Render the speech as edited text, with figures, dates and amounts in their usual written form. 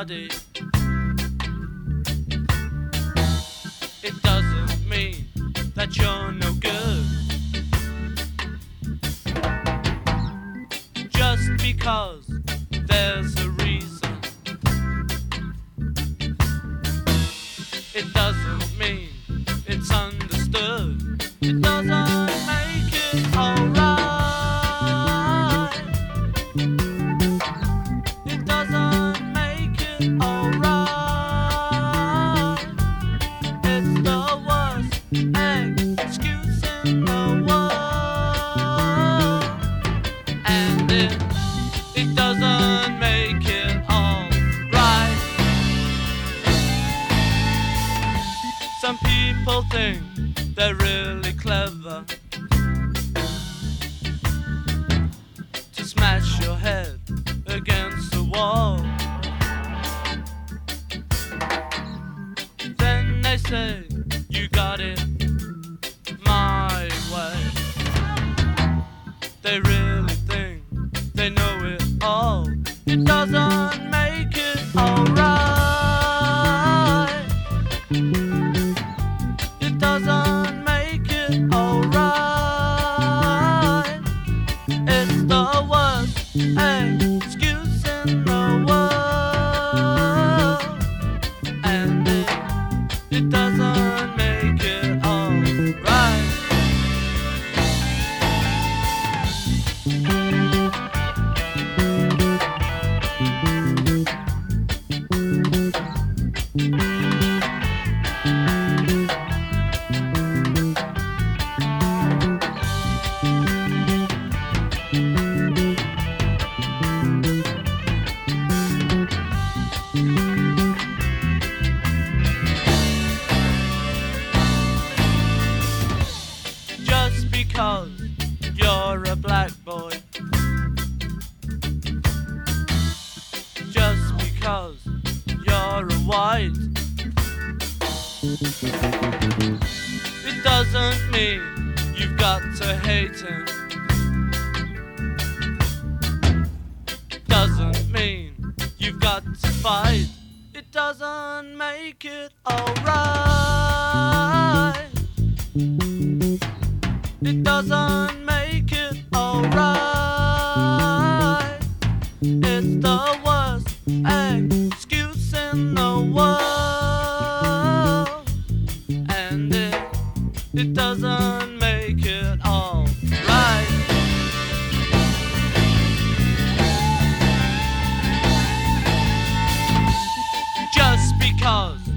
body. It doesn't mean that you're no good. Just because there's a reason, it doesn't mean it's understood. It doesn't make it alright. It doesn't make it alright. It's the worst excuse in the world, and it doesn't make it alright. Some people think they're really clever to smash your head against the wall. Then they say you got it my way. They really think they know it all. It doesn't make it alright. It doesn't make it alright. It's the worst excuse in the world, and it doesn't make it alright. Just because you're a black boy, just because you're a white, it doesn't mean you've got to hate him. Doesn't mean you've got to fight. It doesn't make it alright. It doesn't make it alright. It's the worst excuse in the world, and it doesn't make it alright. Just because